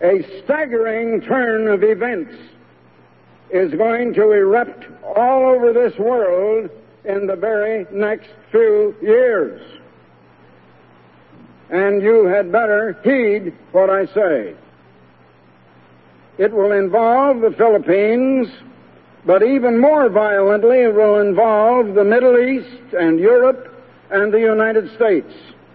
a staggering turn of events is going to erupt all over this world in the very next few years. And you had better heed what I say. It will involve the Philippines, but even more violently it will involve the Middle East and Europe and the United States.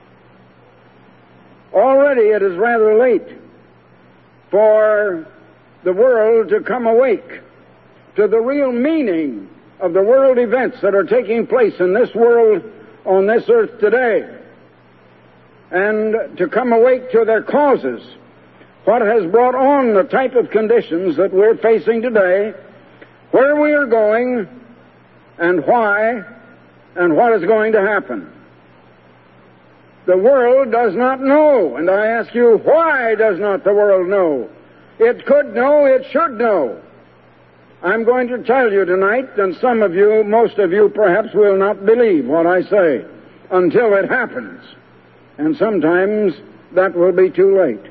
Already it is rather late for the world to come awake to the real meaning of the world events that are taking place in this world, on this earth today, and to come awake to their causes. What has brought on the type of conditions that we're facing today, where we are going, and why, and what is going to happen. The world does not know, and I ask you, why does not the world know? It could know, it should know. I'm going to tell you tonight, and some of you, most of you perhaps will not believe what I say until it happens. And sometimes that will be too late.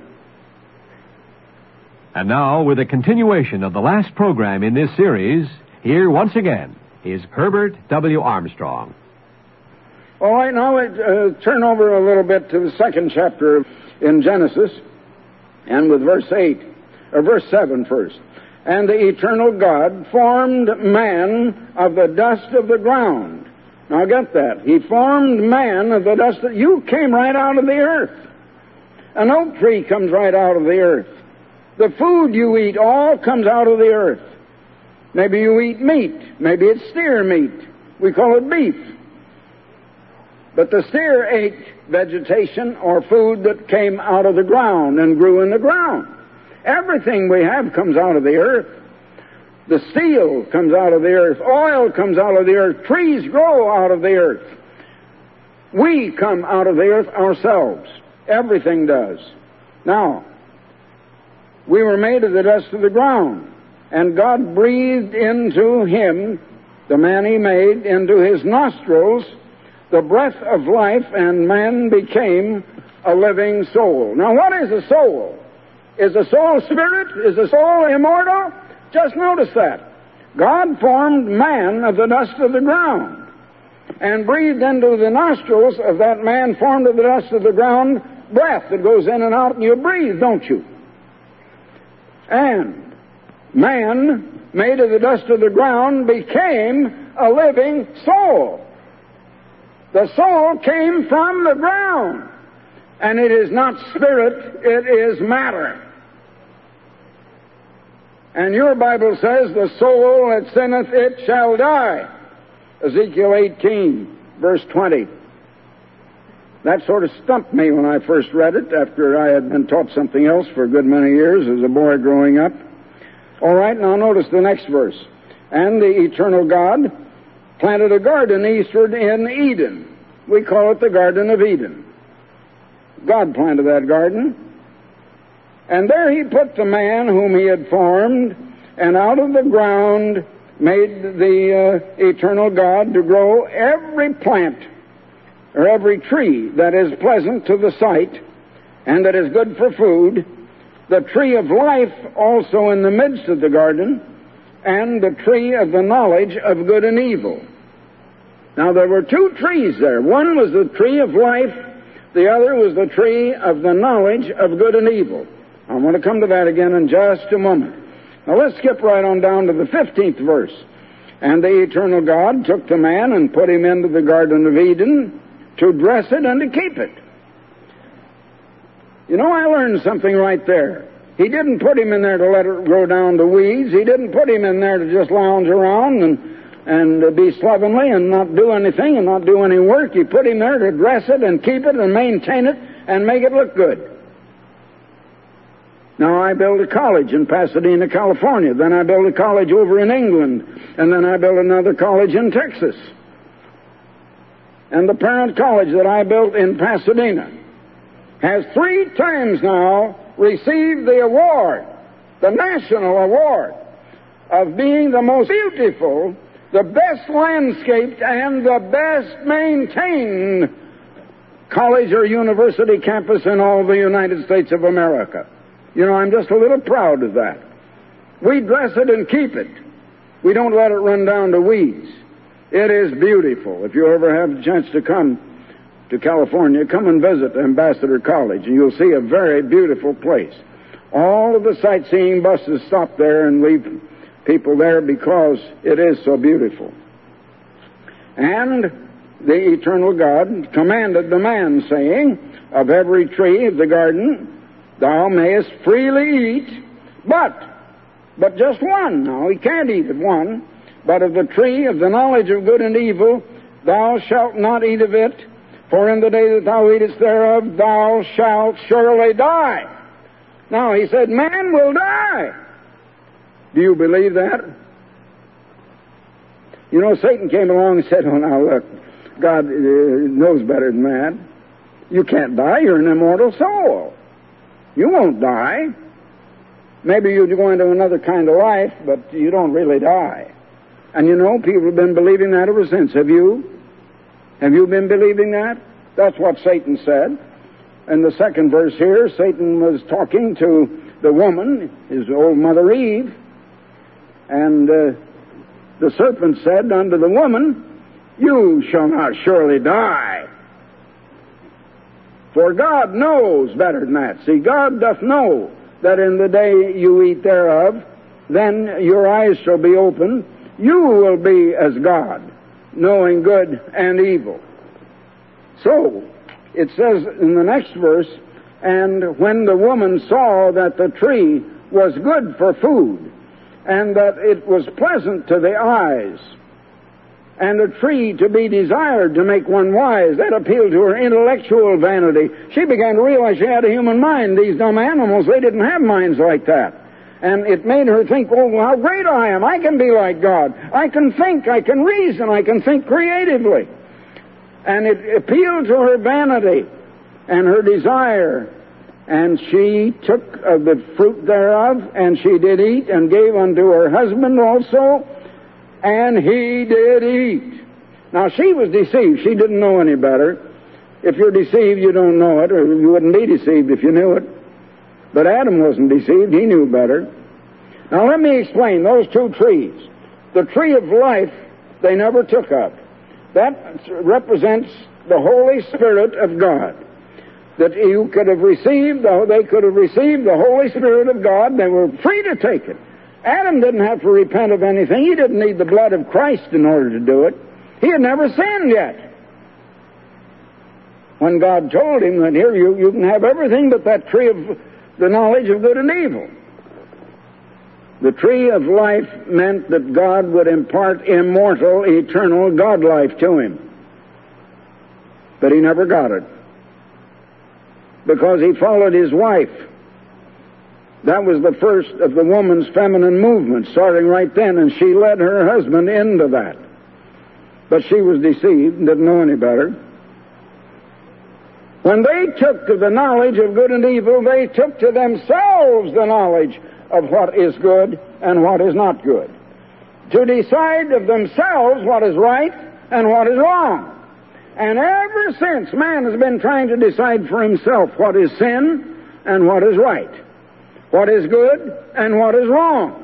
And now, with a continuation of the last program in this series, here once again is Herbert W. Armstrong. All right, now turn over a little bit to the second chapter in Genesis, and with verse 7 first. And the eternal God formed man of the dust of the ground. Now get that. He formed man of the dust. You came right out of the earth. An oak tree comes right out of the earth. The food you eat all comes out of the earth. Maybe you eat meat. Maybe it's steer meat. We call it beef. But the steer ate vegetation or food that came out of the ground and grew in the ground. Everything we have comes out of the earth. The steel comes out of the earth. Oil comes out of the earth. Trees grow out of the earth. We come out of the earth ourselves. Everything does. Now, we were made of the dust of the ground, and God breathed into him, the man he made, into his nostrils, the breath of life, and man became a living soul. Now, what is a soul? Is a soul spirit? Is a soul immortal? Just notice that. God formed man of the dust of the ground and breathed into the nostrils of that man formed of the dust of the ground breath that goes in and out, and you breathe, don't you? And man, made of the dust of the ground, became a living soul. The soul came from the ground, and it is not spirit, it is matter. And your Bible says, the soul that sinneth, it shall die. Ezekiel 18, verse 20. That sort of stumped me when I first read it, after I had been taught something else for a good many years as a boy growing up. All right, now notice the next verse. And the eternal God planted a garden eastward in Eden. We call it the Garden of Eden. God planted that garden. And there he put the man whom he had formed, and out of the ground made the eternal God to grow every plant, or every tree that is pleasant to the sight, and that is good for food, the tree of life also in the midst of the garden, and the tree of the knowledge of good and evil. Now there were two trees there. One was the tree of life, the other was the tree of the knowledge of good and evil. I want to come to that again in just a moment. Now let's skip right on down to the 15th verse. And the eternal God took the man and put him into the Garden of Eden to dress it and to keep it. You know, I learned something right there. He didn't put him in there to let it grow down to weeds. He didn't put him in there to just lounge around and be slovenly and not do anything and not do any work. He put him there to dress it and keep it and maintain it and make it look good. Now, I built a college in Pasadena, California. Then I built a college over in England. And then I built another college in Texas. And the parent college that I built in Pasadena has 3 times now received the award, the national award, of being the most beautiful, the best landscaped, and the best maintained college or university campus in all the United States of America. You know, I'm just a little proud of that. We dress it and keep it. We don't let it run down to weeds. It is beautiful. If you ever have a chance to come to California, come and visit Ambassador College, and you'll see a very beautiful place. All of the sightseeing buses stop there and leave people there because it is so beautiful. And the eternal God commanded the man, saying, of every tree of the garden thou mayest freely eat, but just one. Now, he can't eat of one. But of the tree of the knowledge of good and evil, thou shalt not eat of it, for in the day that thou eatest thereof, thou shalt surely die. Now, he said, man will die. Do you believe that? You know, Satan came along and said, oh, now look, God knows better than that. You can't die. You're an immortal soul. You won't die. Maybe you go into another kind of life, but you don't really die. And you know, people have been believing that ever since. Have you? Have you been believing that? That's what Satan said. In the second verse here, Satan was talking to the woman, his old mother Eve, and the serpent said unto the woman, you shall not surely die. For God knows better than that. See, God doth know that in the day you eat thereof, then your eyes shall be opened. You will be as God, knowing good and evil. So, it says in the next verse, and when the woman saw that the tree was good for food, and that it was pleasant to the eyes, and a tree to be desired to make one wise, that appealed to her intellectual vanity. She began to realize she had a human mind. These dumb animals, they didn't have minds like that. And it made her think, oh, how great I am. I can be like God. I can think, I can reason, I can think creatively. And it appealed to her vanity and her desire. And she took of the fruit thereof, and she did eat, and gave unto her husband also, and he did eat. Now, she was deceived. She didn't know any better. If you're deceived, you don't know it, or you wouldn't be deceived if you knew it. But Adam wasn't deceived. He knew better. Now, let me explain those two trees. The tree of life, they never took up. That represents the Holy Spirit of God. That you could have received, they could have received the Holy Spirit of God. They were free to take it. Adam didn't have to repent of anything. He didn't need the blood of Christ in order to do it. He had never sinned yet. When God told him that here you can have everything but that tree of the knowledge of good and evil. The tree of life meant that God would impart immortal, eternal God life to him. But he never got it. Because he followed his wife. That was the first of the woman's feminine movement, starting right then, and she led her husband into that. But she was deceived and didn't know any better. When they took to the knowledge of good and evil, they took to themselves the knowledge of what is good and what is not good. To decide of themselves what is right and what is wrong. And ever since, man has been trying to decide for himself what is sin and what is right, what is good and what is wrong.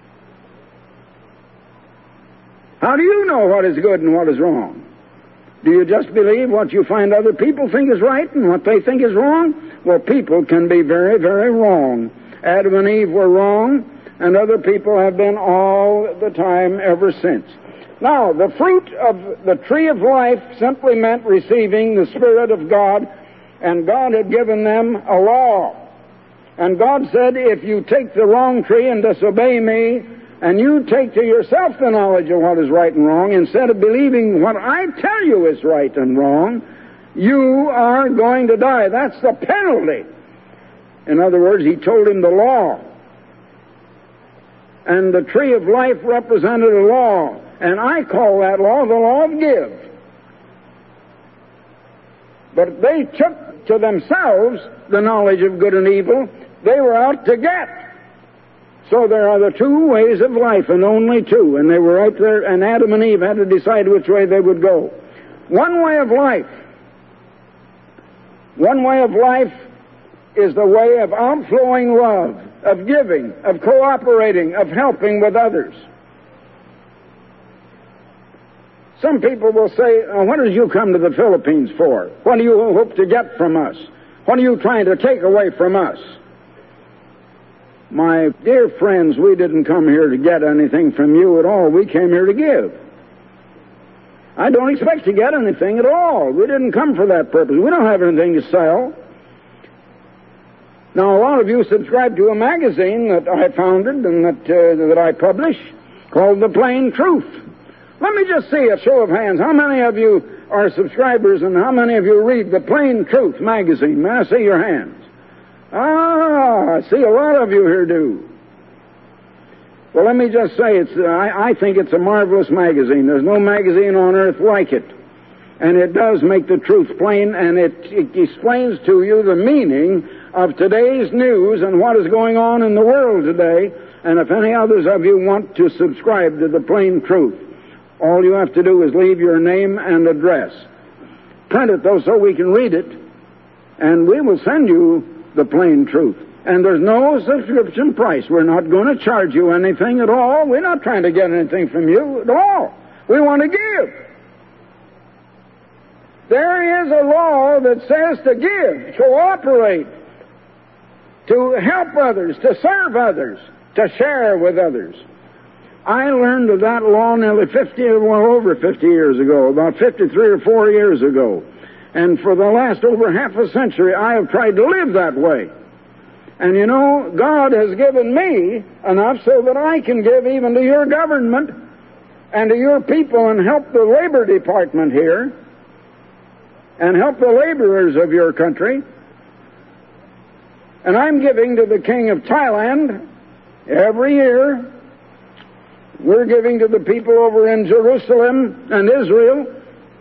How do you know what is good and what is wrong? Do you just believe what you find other people think is right and what they think is wrong? Well, people can be very, very wrong. Adam and Eve were wrong, and other people have been all the time ever since. Now, the fruit of the tree of life simply meant receiving the Spirit of God, and God had given them a law. And God said, if you take the wrong tree and disobey me, and you take to yourself the knowledge of what is right and wrong, instead of believing what I tell you is right and wrong, you are going to die. That's the penalty. In other words, he told him the law. And the tree of life represented a law. And I call that law the law of give. But they took to themselves the knowledge of good and evil. They were out to get. So there are the two ways of life, and only two. And they were right there, and Adam and Eve had to decide which way they would go. One way of life is the way of outflowing love, of giving, of cooperating, of helping with others. Some people will say, what did you come to the Philippines for? What do you hope to get from us? What are you trying to take away from us? My dear friends, we didn't come here to get anything from you at all. We came here to give. I don't expect to get anything at all. We didn't come for that purpose. We don't have anything to sell. Now, a lot of you subscribe to a magazine that I founded and that I publish called The Plain Truth. Let me just see a show of hands. How many of you are subscribers and how many of you read The Plain Truth magazine? May I see your hands? I see a lot of you here do. Well, let me just say, I think it's a marvelous magazine. There's no magazine on earth like it. And it does make the truth plain, and it explains to you the meaning of today's news and what is going on in the world today. And if any others of you want to subscribe to The Plain Truth, all you have to do is leave your name and address. Print it, though, so we can read it, and we will send you The Plain Truth. And there's no subscription price. We're not going to charge you anything at all. We're not trying to get anything from you at all. We want to give. There is a law that says to give, cooperate, to help others, to serve others, to share with others. I learned of that law nearly over 50 years ago, about 53 or 4 years ago. And for the last over half a century, I have tried to live that way. And you know, God has given me enough so that I can give even to your government and to your people and help the labor department here and help the laborers of your country. And I'm giving to the King of Thailand every year. We're giving to the people over in Jerusalem and Israel.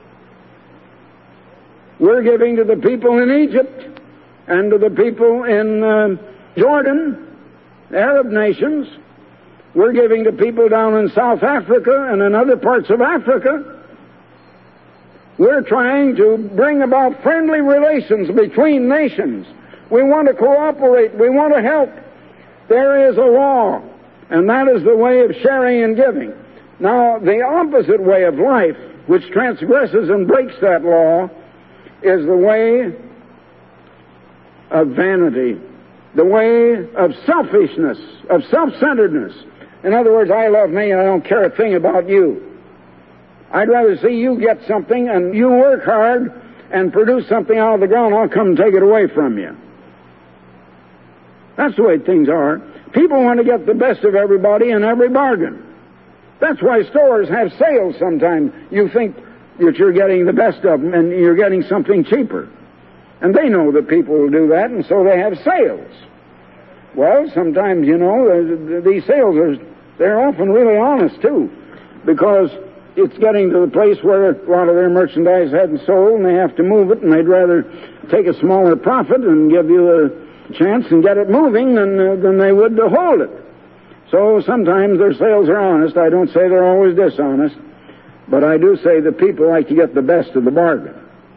We're giving to the people in Egypt and to the people in Jordan, the Arab nations. We're giving to people down in South Africa and in other parts of Africa. We're trying to bring about friendly relations between nations. We want to cooperate. We want to help. There is a law, and that is the way of sharing and giving. Now, the opposite way of life, which transgresses and breaks that law, is the way of vanity, the way of selfishness, of self-centeredness. In other words, I love me and I don't care a thing about you. I'd rather see you get something and you work hard and produce something out of the ground. I'll come and take it away from you. That's the way things are. People want to get the best of everybody in every bargain. That's why stores have sales sometimes. You think that you're getting the best of them and you're getting something cheaper. And they know that people will do that, and so they have sales. Well, sometimes, you know, these sales they're often really honest, too, because it's getting to the place where a lot of their merchandise hadn't sold, and they have to move it, and they'd rather take a smaller profit and give you a chance and get it moving than they would to hold it. So sometimes their sales are honest. I don't say they're always dishonest, but I do say that people like to get the best of the bargain.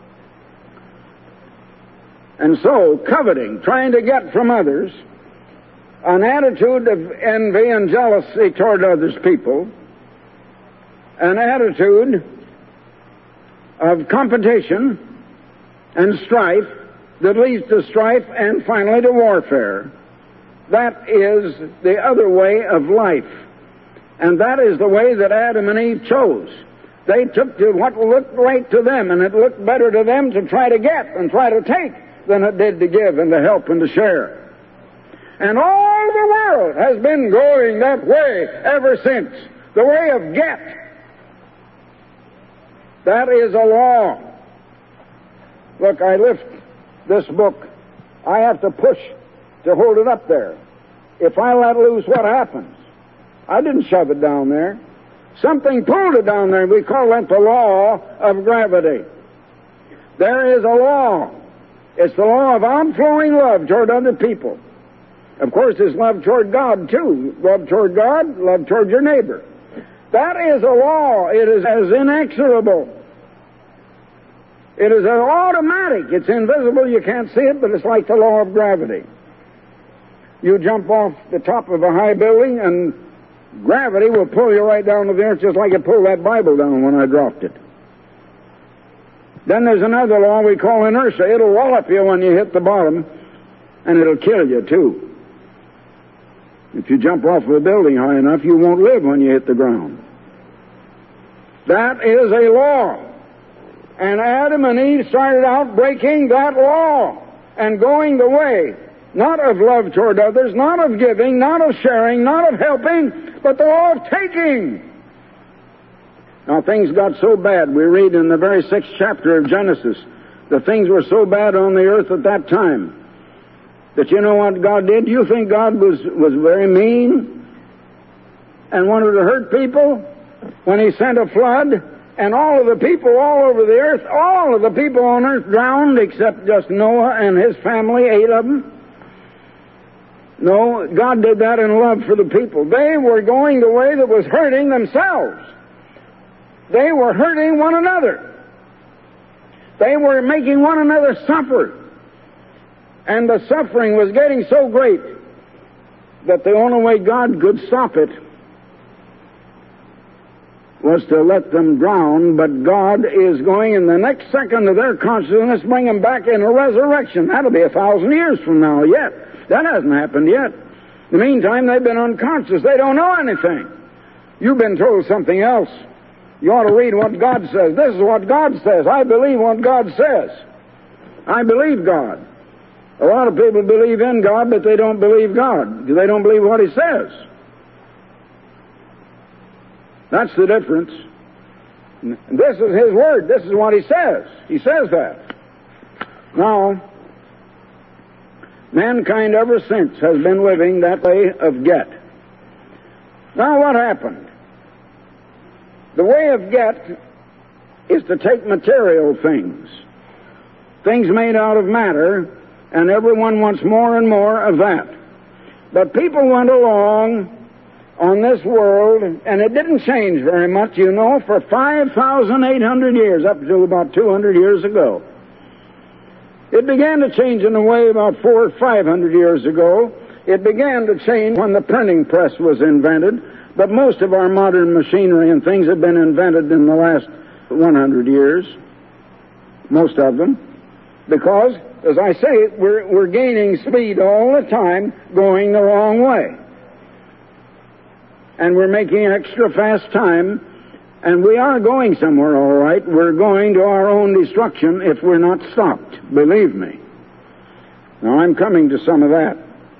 And so, coveting, trying to get from others, an attitude of envy and jealousy toward others' people, an attitude of competition and strife that leads to strife and finally to warfare. That is the other way of life. And that is the way that Adam and Eve chose. They took to what looked right to them, and it looked better to them to try to get and try to take than it did to give and to help and to share. And all the world has been going that way ever since. The way of get. That is a law. Look, I lift this book. I have to push to hold it up there. If I let loose, what happens? I didn't shove it down there. Something pulled it down there. We call that the law of gravity. There is a law. It's the law of outflowing love toward other people. Of course, it's love toward God, too. Love toward God, love toward your neighbor. That is a law. It is as inexorable It is automatic. It's invisible. You can't see it, but it's like the law of gravity. You jump off the top of a high building, and gravity will pull you right down to the earth, just like it pulled that Bible down when I dropped it. Then there's another law we call inertia. It'll wallop you when you hit the bottom, and it'll kill you, too. If you jump off of a building high enough, you won't live when you hit the ground. That is a law. And Adam and Eve started out breaking that law and going the way, not of love toward others, not of giving, not of sharing, not of helping, but the law of taking. Now, things got so bad. We read in the very 6th chapter of Genesis that things were so bad on the earth at that time that you know what God did? You think God was very mean and wanted to hurt people when He sent a flood, and all of the people all over the earth, all of the people on earth drowned except just Noah and his family, 8 of them? No, God did that in love for the people. They were going the way that was hurting themselves. They were hurting one another. They were making one another suffer. And the suffering was getting so great that the only way God could stop it was to let them drown. But God is going in the next second of their consciousness, bring them back in a resurrection. That'll be 1,000 years from now yet. That hasn't happened yet. In the meantime, they've been unconscious. They don't know anything. You've been told something else. You ought to read what God says. This is what God says. I believe what God says. I believe God. A lot of people believe in God, but they don't believe God. They don't believe what He says. That's the difference. This is His Word. This is what He says. He says that. Now, mankind ever since has been living that way of get. Now, what happened? The way of get is to take material things made out of matter, and everyone wants more and more of that. But people went along on this world, and it didn't change very much, you know, for 5,800 years, up to about 200 years ago. It began to change in a way about 400 or 500 years ago. It began to change when the printing press was invented, but most of our modern machinery and things have been invented in the last 100 years, most of them, because, as I say, we're gaining speed all the time, going the wrong way. And we're making extra fast time, and we are going somewhere, all right. We're going to our own destruction if we're not stopped, believe me. Now, I'm coming to some of that.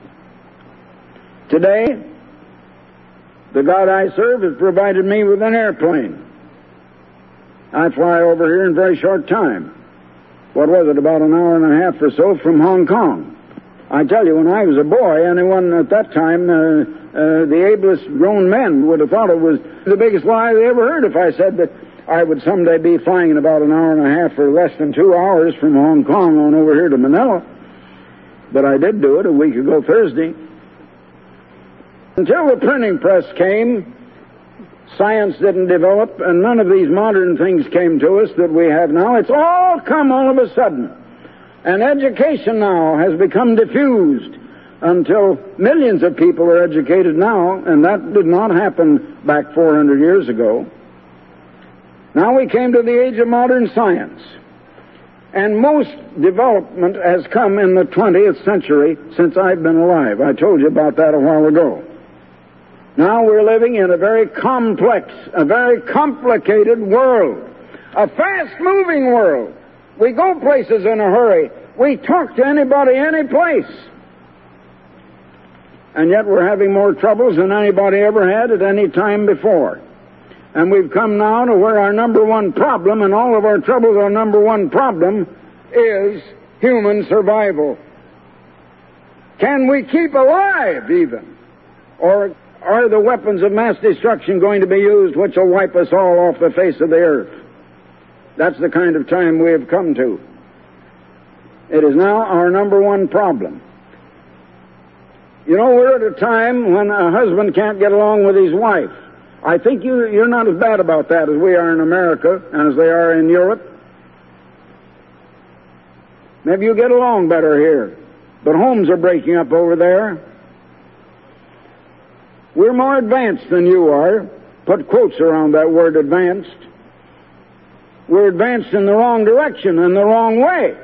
Today, the God I serve has provided me with an airplane. I fly over here in a very short time. What was it, about an hour and a half or so from Hong Kong. I tell you, when I was a boy, anyone at that time, the ablest grown men would have thought it was the biggest lie they ever heard if I said that I would someday be flying in about an hour and a half or less than 2 hours from Hong Kong on over here to Manila. But I did do it a week ago Thursday. Until the printing press came, science didn't develop, and none of these modern things came to us that we have now. It's all come all of a sudden. And education now has become diffused until millions of people are educated now, and that did not happen back 400 years ago. Now we came to the age of modern science. And most development has come in the 20th century since I've been alive. I told you about that a while ago. Now we're living in a very complex, a very complicated world, a fast-moving world. We go places in a hurry. We talk to anybody, any place. And yet we're having more troubles than anybody ever had at any time before. And we've come now to where our number one problem, and all of our troubles, our number one problem is human survival. Can we keep alive even? Or are the weapons of mass destruction going to be used which will wipe us all off the face of the earth? That's the kind of time we have come to. It is now our number one problem. You know, we're at a time when a husband can't get along with his wife. I think you're not as bad about that as we are in America and as they are in Europe. Maybe you get along better here. But homes are breaking up over there. We're more advanced than you are. Put quotes around that word advanced. We're advanced in the wrong direction, in the wrong way.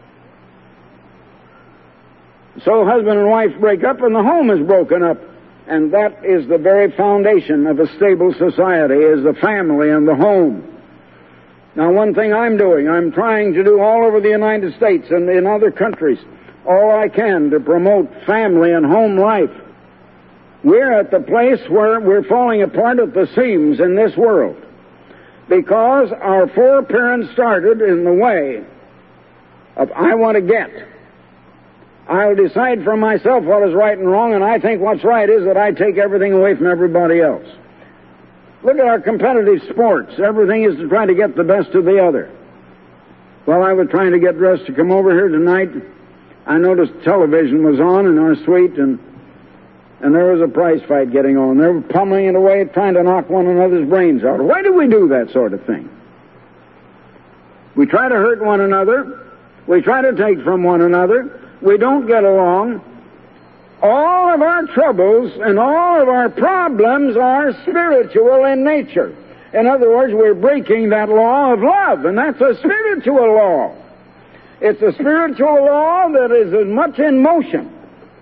So husband and wife break up and the home is broken up. And that is the very foundation of a stable society, is the family and the home. Now, one thing I'm doing, I'm trying to do all over the United States and in other countries all I can to promote family and home life. We're at the place where we're falling apart at the seams in this world because our foreparents started in the way of, I want to get. I'll decide for myself what is right and wrong, and I think what's right is that I take everything away from everybody else. Look at our competitive sports. Everything is to try to get the best of the other. While I was trying to get dressed to come over here tonight, I noticed television was on in our suite, and there was a prize fight getting on. They were pummeling it away, trying to knock one another's brains out. Why do we do that sort of thing? We try to hurt one another. We try to take from one another. We don't get along. All of our troubles and all of our problems are spiritual in nature. In other words, we're breaking that law of love, and that's a spiritual law. It's a spiritual law that is as much in motion.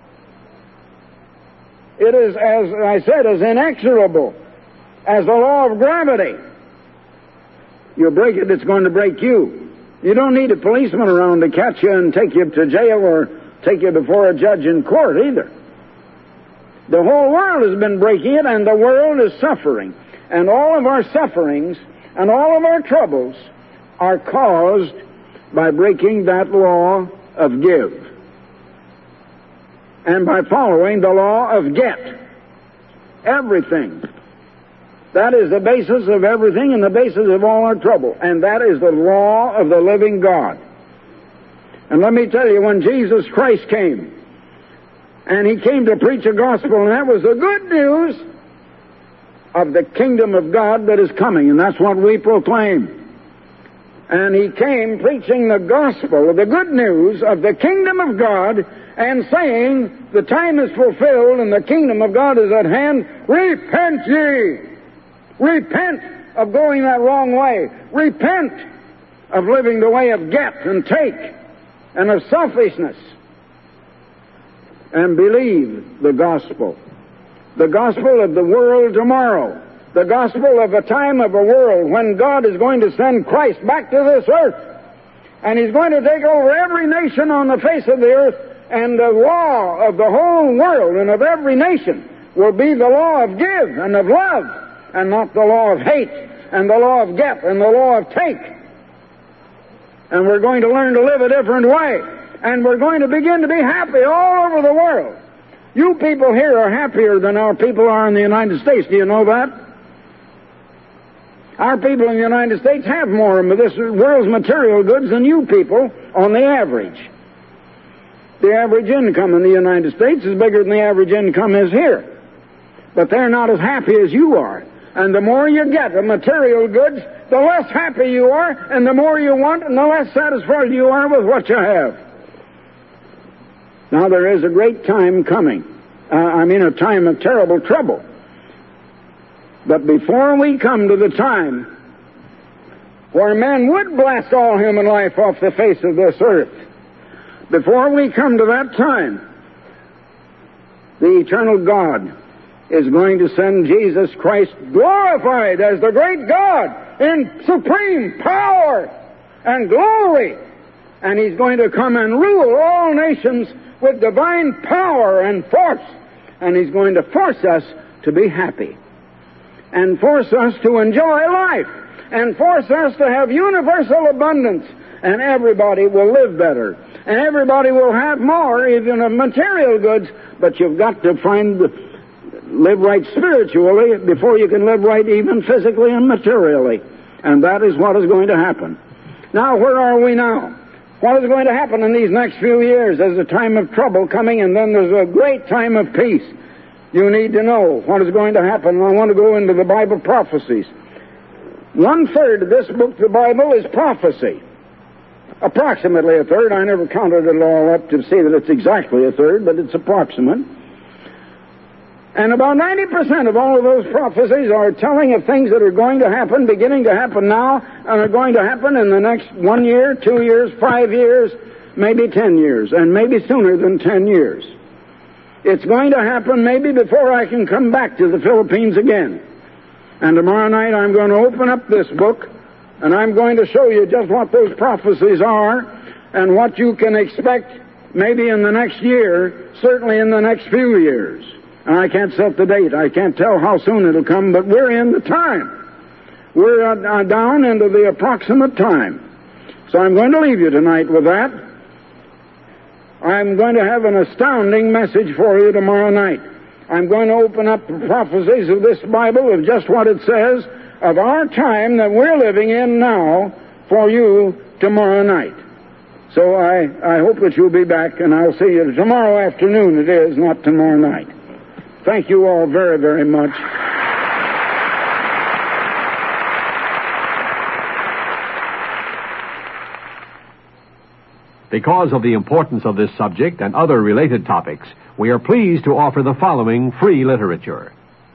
It is, as I said, as inexorable as the law of gravity. You break it, it's going to break you. You don't need a policeman around to catch you and take you to jail or take you before a judge in court either. The whole world has been breaking it, and the world is suffering. And all of our sufferings and all of our troubles are caused by breaking that law of give and by following the law of get. Everything. That is the basis of everything and the basis of all our trouble. And that is the law of the living God. And let me tell you, when Jesus Christ came, and He came to preach a gospel, and that was the good news of the kingdom of God that is coming, and that's what we proclaim. And He came preaching the gospel, the good news of the kingdom of God, and saying, the time is fulfilled and the kingdom of God is at hand. Repent ye! Repent of going that wrong way. Repent of living the way of get and take and of selfishness. And believe the gospel. The gospel of the world tomorrow. The gospel of a time of a world when God is going to send Christ back to this earth. And He's going to take over every nation on the face of the earth. And the law of the whole world and of every nation will be the law of give and of love, and not the law of hate and the law of get and the law of take. And we're going to learn to live a different way. And we're going to begin to be happy all over the world. You people here are happier than our people are in the United States. Do you know that? Our people in the United States have more of this world's material goods than you people on the average. The average income in the United States is bigger than the average income is here. But they're not as happy as you are. And the more you get of material goods, the less happy you are, and the more you want, and the less satisfied you are with what you have. Now there is a great time coming. A time of terrible trouble. But before we come to the time where men would blast all human life off the face of this earth, before we come to that time, the eternal God is going to send Jesus Christ glorified as the great God in supreme power and glory. And He's going to come and rule all nations with divine power and force. And He's going to force us to be happy. And force us to enjoy life. And force us to have universal abundance. And everybody will live better. And everybody will have more, even of material goods. But you've got to live right spiritually before you can live right even physically and materially. And that is what is going to happen. Now, where are we now? What is going to happen in these next few years? There's a time of trouble coming, and then there's a great time of peace. You need to know what is going to happen. I want to go into the Bible prophecies. 1/3 of this book, the Bible, is prophecy. approximately a third. I never counted it all up to see that it's exactly a third, but it's approximate. And about 90% of all of those prophecies are telling of things that are going to happen, beginning to happen now, and are going to happen in the next 1 year, 2 years, 5 years, maybe 10 years, and maybe sooner than 10 years. It's going to happen maybe before I can come back to the Philippines again. And tomorrow night I'm going to open up this book, and I'm going to show you just what those prophecies are and what you can expect maybe in the next year, certainly in the next few years. And I can't set the date. I can't tell how soon it'll come, but we're in the time. We're down into the approximate time. So I'm going to leave you tonight with that. I'm going to have an astounding message for you tomorrow night. I'm going to open up the prophecies of this Bible of just what it says of our time that we're living in now for you tomorrow night. So I hope that you'll be back, and I'll see you tomorrow afternoon. It is, not tomorrow night. Thank you all very, very much. Because of the importance of this subject and other related topics, we are pleased to offer the following free literature.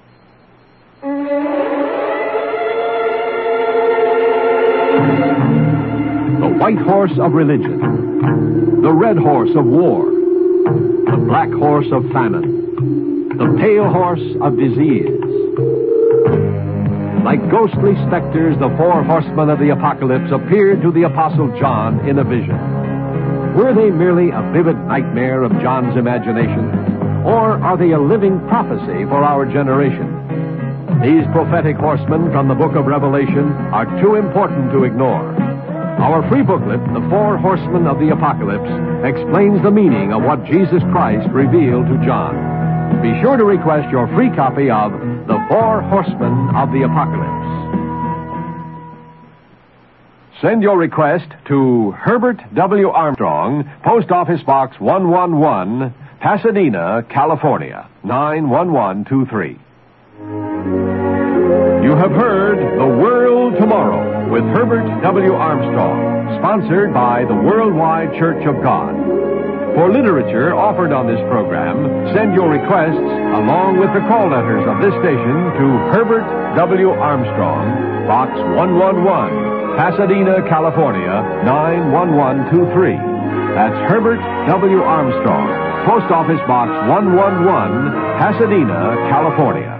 The White Horse of Religion, the Red Horse of War, the Black Horse of Famine, the Pale Horse of Disease. Like ghostly specters, the 4 horsemen of the apocalypse appeared to the Apostle John in a vision. Were they merely a vivid nightmare of John's imagination, or are they a living prophecy for our generation? These prophetic horsemen from the book of Revelation are too important to ignore. Our free booklet, The 4 Horsemen of the Apocalypse, explains the meaning of what Jesus Christ revealed to John. Be sure to request your free copy of The 4 Horsemen of the Apocalypse. Send your request to Herbert W. Armstrong, Post Office Box 111, Pasadena, California, 91123. You have heard The World Tomorrow with Herbert W. Armstrong, sponsored by the Worldwide Church of God. For literature offered on this program, send your requests along with the call letters of this station to Herbert W. Armstrong, Box 111, Pasadena, California, 91123. That's Herbert W. Armstrong, Post Office Box 111, Pasadena, California,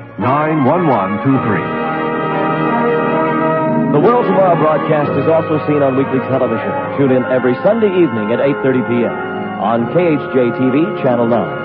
91123. The World Tomorrow broadcast is also seen on weekly television. Tune in every Sunday evening at 8:30 p.m. on KHJ-TV, Channel 9.